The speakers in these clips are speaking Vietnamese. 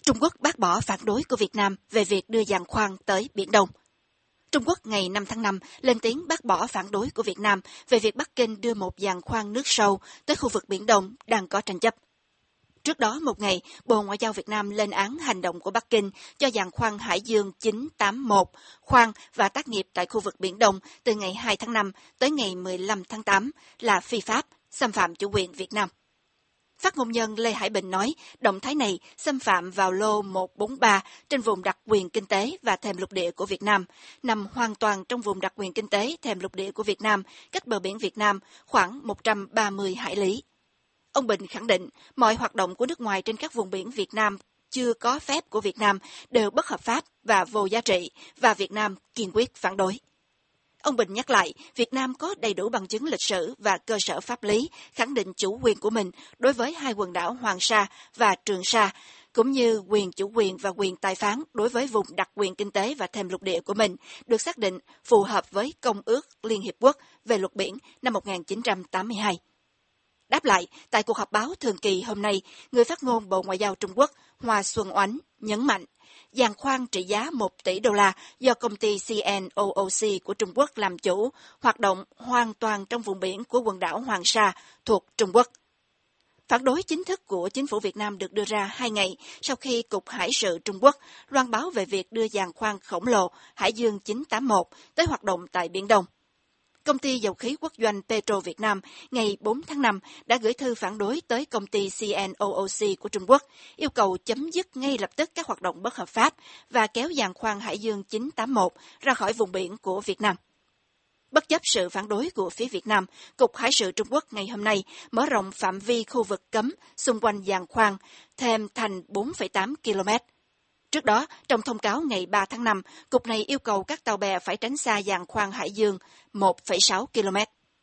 Trung Quốc bác bỏ phản đối của Việt Nam về việc đưa giàn khoan tới Biển Đông. Trung Quốc ngày 5 tháng 5 lên tiếng bác bỏ phản đối của Việt Nam về việc Bắc Kinh đưa một giàn khoan nước sâu tới khu vực Biển Đông đang có tranh chấp. Trước đó một ngày, Bộ Ngoại giao Việt Nam lên án hành động của Bắc Kinh cho giàn khoan Hải Dương 981 khoan và tác nghiệp tại khu vực Biển Đông từ ngày 2 tháng 5 tới ngày 15 tháng 8 là phi pháp, xâm phạm chủ quyền Việt Nam. Phát ngôn nhân Lê Hải Bình nói, động thái này xâm phạm vào lô 143 trên vùng đặc quyền kinh tế và thềm lục địa của Việt Nam, nằm hoàn toàn trong vùng đặc quyền kinh tế thềm lục địa của Việt Nam, cách bờ biển Việt Nam khoảng 130 hải lý. Ông Bình khẳng định, mọi hoạt động của nước ngoài trên các vùng biển Việt Nam chưa có phép của Việt Nam đều bất hợp pháp và vô giá trị, và Việt Nam kiên quyết phản đối. Ông Bình nhắc lại, Việt Nam có đầy đủ bằng chứng lịch sử và cơ sở pháp lý khẳng định chủ quyền của mình đối với hai quần đảo Hoàng Sa và Trường Sa, cũng như quyền chủ quyền và quyền tài phán đối với vùng đặc quyền kinh tế và thềm lục địa của mình, được xác định phù hợp với Công ước Liên Hiệp Quốc về luật biển năm 1982. Đáp lại, tại cuộc họp báo thường kỳ hôm nay, người phát ngôn Bộ Ngoại giao Trung Quốc Hoa Xuân Oánh nhấn mạnh, giàn khoan trị giá 1 tỷ đô la do công ty CNOOC của Trung Quốc làm chủ, hoạt động hoàn toàn trong vùng biển của quần đảo Hoàng Sa thuộc Trung Quốc. Phản đối chính thức của chính phủ Việt Nam được đưa ra 2 ngày sau khi Cục Hải sự Trung Quốc loan báo về việc đưa giàn khoan khổng lồ Hải Dương 981 tới hoạt động tại Biển Đông. Công ty dầu khí quốc doanh Petro Việt Nam ngày 4 tháng 5 đã gửi thư phản đối tới công ty CNOOC của Trung Quốc, yêu cầu chấm dứt ngay lập tức các hoạt động bất hợp pháp và kéo giàn khoan Hải Dương 981 ra khỏi vùng biển của Việt Nam. Bất chấp sự phản đối của phía Việt Nam, Cục Hải sự Trung Quốc ngày hôm nay mở rộng phạm vi khu vực cấm xung quanh giàn khoan thêm thành 4,8 km. Trước đó, trong thông cáo ngày 3 tháng 5, Cục này yêu cầu các tàu bè phải tránh xa giàn khoan Hải Dương 1,6 km.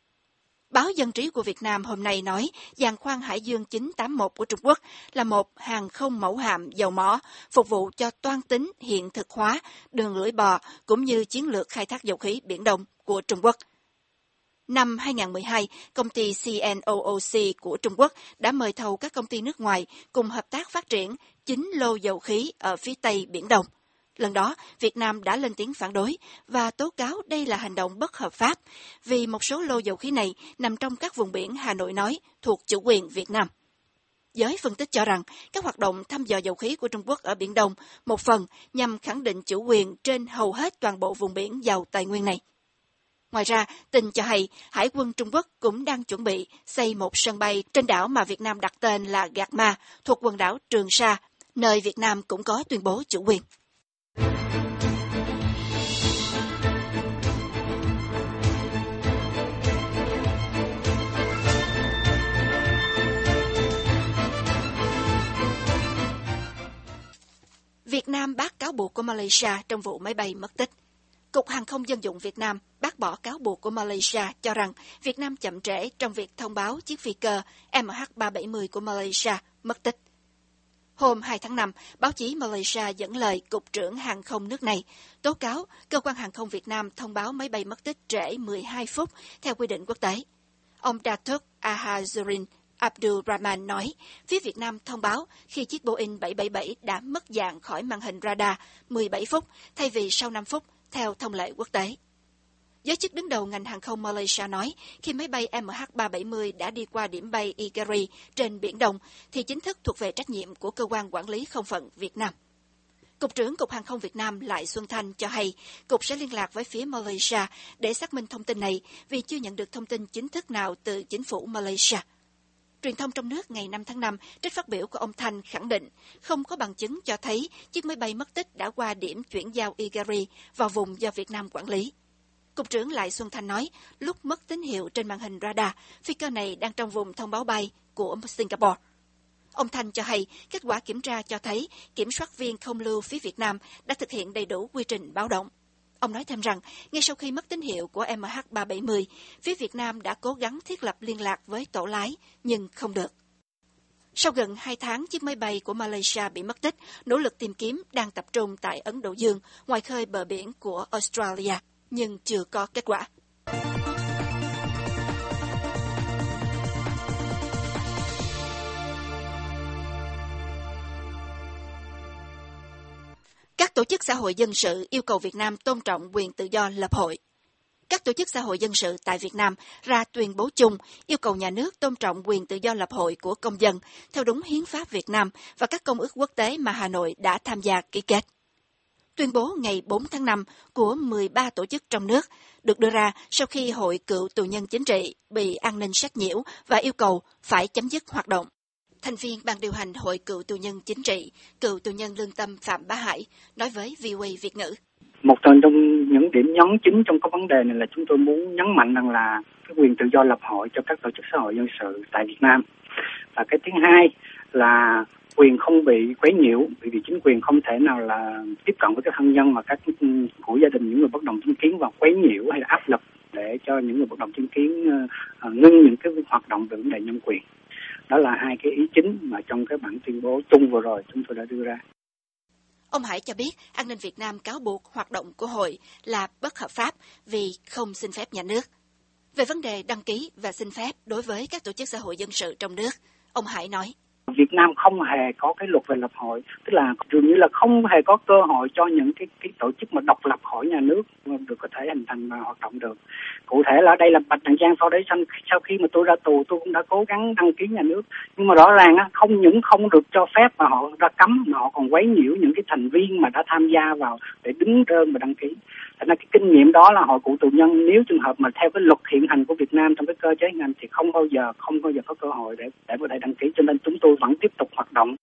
Báo Dân trí của Việt Nam hôm nay nói giàn khoan Hải Dương 981 của Trung Quốc là một hàng không mẫu hạm dầu mỏ phục vụ cho toan tính hiện thực hóa đường lưỡi bò cũng như chiến lược khai thác dầu khí Biển Đông của Trung Quốc. Năm 2012, công ty CNOOC của Trung Quốc đã mời thầu các công ty nước ngoài cùng hợp tác phát triển 9 lô dầu khí ở phía Tây Biển Đông. Lần đó, Việt Nam đã lên tiếng phản đối và tố cáo đây là hành động bất hợp pháp vì một số lô dầu khí này nằm trong các vùng biển Hà Nội nói thuộc chủ quyền Việt Nam. Giới phân tích cho rằng các hoạt động thăm dò dầu khí của Trung Quốc ở Biển Đông một phần nhằm khẳng định chủ quyền trên hầu hết toàn bộ vùng biển giàu tài nguyên này. Ngoài ra, tin cho hay Hải quân Trung Quốc cũng đang chuẩn bị xây một sân bay trên đảo mà Việt Nam đặt tên là Gạc Ma thuộc quần đảo Trường Sa, nơi Việt Nam cũng có tuyên bố chủ quyền. Việt Nam bác cáo buộc của Malaysia trong vụ máy bay mất tích. Cục Hàng không Dân dụng Việt Nam bác bỏ cáo buộc của Malaysia cho rằng Việt Nam chậm trễ trong việc thông báo chiếc phi cơ MH370 của Malaysia mất tích. Hôm 2 tháng 5, báo chí Malaysia dẫn lời Cục trưởng Hàng không nước này tố cáo Cơ quan Hàng không Việt Nam thông báo máy bay mất tích trễ 12 phút theo quy định quốc tế. Ông Datuk Ahazuddin Abdul Rahman nói, phía Việt Nam thông báo khi chiếc Boeing 777 đã mất dạng khỏi màn hình radar 17 phút thay vì sau 5 phút theo thông lệ quốc tế. Giới chức đứng đầu ngành hàng không Malaysia nói, khi máy bay MH370 đã đi qua điểm bay Igari trên Biển Đông, thì chính thức thuộc về trách nhiệm của Cơ quan Quản lý Không phận Việt Nam. Cục trưởng Cục Hàng không Việt Nam Lại Xuân Thanh cho hay, Cục sẽ liên lạc với phía Malaysia để xác minh thông tin này vì chưa nhận được thông tin chính thức nào từ chính phủ Malaysia. Truyền thông trong nước ngày 5 tháng 5 trích phát biểu của ông Thanh khẳng định không có bằng chứng cho thấy chiếc máy bay mất tích đã qua điểm chuyển giao Igari vào vùng do Việt Nam quản lý. Cục trưởng Lại Xuân Thanh nói, lúc mất tín hiệu trên màn hình radar, phi cơ này đang trong vùng thông báo bay của Singapore. Ông Thanh cho hay, kết quả kiểm tra cho thấy kiểm soát viên không lưu phía Việt Nam đã thực hiện đầy đủ quy trình báo động. Ông nói thêm rằng, ngay sau khi mất tín hiệu của MH370, phía Việt Nam đã cố gắng thiết lập liên lạc với tổ lái, nhưng không được. Sau gần 2 tháng chiếc máy bay của Malaysia bị mất tích, nỗ lực tìm kiếm đang tập trung tại Ấn Độ Dương, ngoài khơi bờ biển của Australia, nhưng chưa có kết quả. Các tổ chức xã hội dân sự yêu cầu Việt Nam tôn trọng quyền tự do lập hội. Các tổ chức xã hội dân sự tại Việt Nam ra tuyên bố chung yêu cầu nhà nước tôn trọng quyền tự do lập hội của công dân theo đúng hiến pháp Việt Nam và các công ước quốc tế mà Hà Nội đã tham gia ký kết. Tuyên bố ngày 4 tháng 5 của 13 tổ chức trong nước được đưa ra sau khi Hội Cựu Tù nhân Chính trị bị an ninh sách nhiễu và yêu cầu phải chấm dứt hoạt động. Thành viên ban điều hành Hội Cựu Tù nhân Chính trị, cựu tù nhân lương tâm Phạm Bá Hải nói với VOA Việt ngữ. Một trong những điểm nhấn chính trong cái vấn đề này là chúng tôi muốn nhấn mạnh rằng là cái quyền tự do lập hội cho các tổ chức xã hội dân sự tại Việt Nam. Và cái thứ hai là quyền không bị quấy nhiễu, bởi vì chính quyền không thể nào là tiếp cận với các thân nhân mà các của gia đình những người bất đồng chính kiến và quấy nhiễu hay là áp lực để cho những người bất đồng chính kiến ngưng những cái hoạt động về vấn đề nhân quyền. Đó là hai cái ý chính mà trong cái bản tuyên bố chung vừa rồi chúng tôi đã đưa ra. Ông Hải cho biết An ninh Việt Nam cáo buộc hoạt động của hội là bất hợp pháp vì không xin phép nhà nước. Về vấn đề đăng ký và xin phép đối với các tổ chức xã hội dân sự trong nước, ông Hải nói. Việt Nam không hề có cái luật về lập hội, tức là dường như là không hề có cơ hội cho những cái tổ chức mà độc lập khỏi nhà nước được có thể hình thành và hoạt động được. Cụ thể là đây là Bạch Đằng Giang Foundation, sau khi mà tôi ra tù tôi cũng đã cố gắng đăng ký nhà nước, nhưng mà rõ ràng á không những không được cho phép mà họ ra cấm mà họ còn quấy nhiễu những cái thành viên mà đã tham gia vào để đứng đơn và đăng ký. Thành ra cái kinh nghiệm đó là Hội Cựu Tù nhân nếu trường hợp mà theo cái luật hiện hành của Việt Nam trong cái cơ chế ngành thì không bao giờ có cơ hội để có thể đăng ký, cho nên chúng tôi vẫn tiếp tục hoạt động.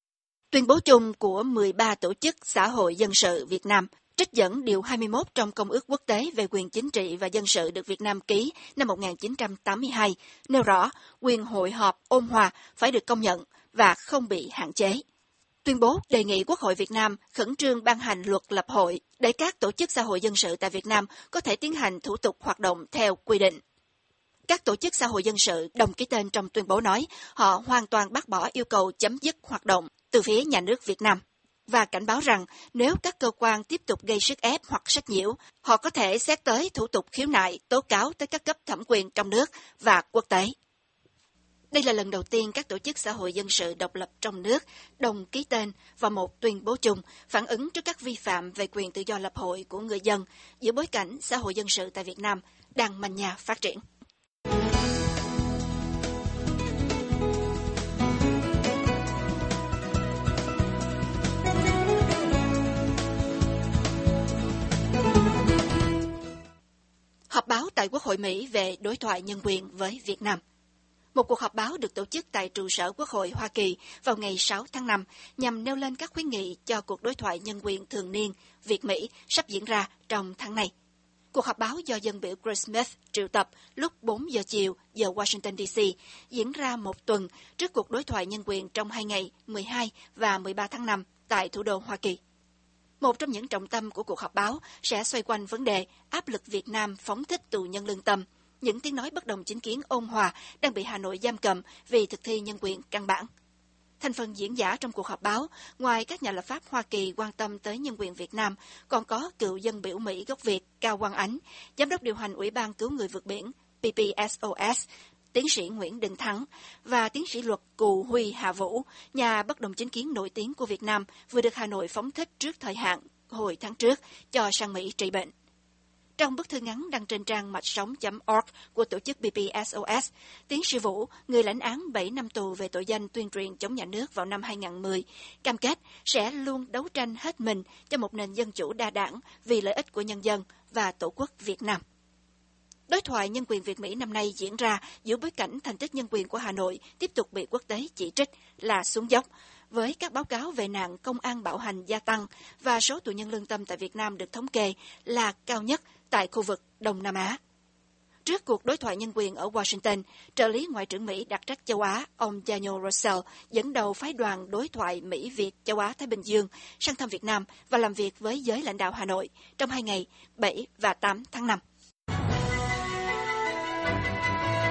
Tuyên bố chung của 13 tổ chức xã hội dân sự Việt Nam trích dẫn điều 21 trong Công ước Quốc tế về quyền chính trị và dân sự được Việt Nam ký năm 1982, nêu rõ quyền hội họp ôn hòa phải được công nhận và không bị hạn chế. Tuyên bố đề nghị Quốc hội Việt Nam khẩn trương ban hành luật lập hội để các tổ chức xã hội dân sự tại Việt Nam có thể tiến hành thủ tục hoạt động theo quy định. Các tổ chức xã hội dân sự đồng ký tên trong tuyên bố nói họ hoàn toàn bác bỏ yêu cầu chấm dứt hoạt động từ phía nhà nước Việt Nam và cảnh báo rằng nếu các cơ quan tiếp tục gây sức ép hoặc sách nhiễu, họ có thể xét tới thủ tục khiếu nại, tố cáo tới các cấp thẩm quyền trong nước và quốc tế. Đây là lần đầu tiên các tổ chức xã hội dân sự độc lập trong nước đồng ký tên vào một tuyên bố chung phản ứng trước các vi phạm về quyền tự do lập hội của người dân giữa bối cảnh xã hội dân sự tại Việt Nam đang manh nha phát triển. Họp báo tại Quốc hội Mỹ về đối thoại nhân quyền với Việt Nam. Một cuộc họp báo được tổ chức tại trụ sở Quốc hội Hoa Kỳ vào ngày 6 tháng 5 nhằm nêu lên các khuyến nghị cho cuộc đối thoại nhân quyền thường niên Việt-Mỹ sắp diễn ra trong tháng này. Cuộc họp báo do dân biểu Chris Smith triệu tập lúc 4 giờ chiều giờ Washington DC diễn ra một tuần trước cuộc đối thoại nhân quyền trong 2 ngày 12 và 13 tháng 5 tại thủ đô Hoa Kỳ. Một trong những trọng tâm của cuộc họp báo sẽ xoay quanh vấn đề áp lực Việt Nam phóng thích tù nhân lương tâm, những tiếng nói bất đồng chính kiến ôn hòa đang bị Hà Nội giam cầm vì thực thi nhân quyền căn bản. Thành phần diễn giả trong cuộc họp báo, ngoài các nhà lập pháp Hoa Kỳ quan tâm tới nhân quyền Việt Nam, còn có cựu dân biểu Mỹ gốc Việt Cao Quang Ánh, Giám đốc điều hành Ủy ban Cứu người vượt biển PPSOS, tiến sĩ Nguyễn Đình Thắng và tiến sĩ luật Cù Huy Hà Vũ, nhà bất đồng chính kiến nổi tiếng của Việt Nam vừa được Hà Nội phóng thích trước thời hạn hồi tháng trước cho sang Mỹ trị bệnh. Trong bức thư ngắn đăng trên trang mạch sống.org của tổ chức PPSOS, tiến sĩ Vũ, người lãnh án 7 năm tù về tội danh tuyên truyền chống nhà nước vào năm 2010, cam kết sẽ luôn đấu tranh hết mình cho một nền dân chủ đa đảng vì lợi ích của nhân dân và Tổ quốc Việt Nam. Đối thoại nhân quyền Việt-Mỹ năm nay diễn ra giữa bối cảnh thành tích nhân quyền của Hà Nội tiếp tục bị quốc tế chỉ trích là xuống dốc, với các báo cáo về nạn công an bạo hành gia tăng và số tù nhân lương tâm tại Việt Nam được thống kê là cao nhất tại khu vực Đông Nam Á. Trước cuộc đối thoại nhân quyền ở Washington, trợ lý Ngoại trưởng Mỹ đặc trách châu Á, ông Daniel Russell, dẫn đầu phái đoàn đối thoại Mỹ-Việt châu Á-Thái Bình Dương sang thăm Việt Nam và làm việc với giới lãnh đạo Hà Nội trong 2 ngày 7 và 8 tháng 5.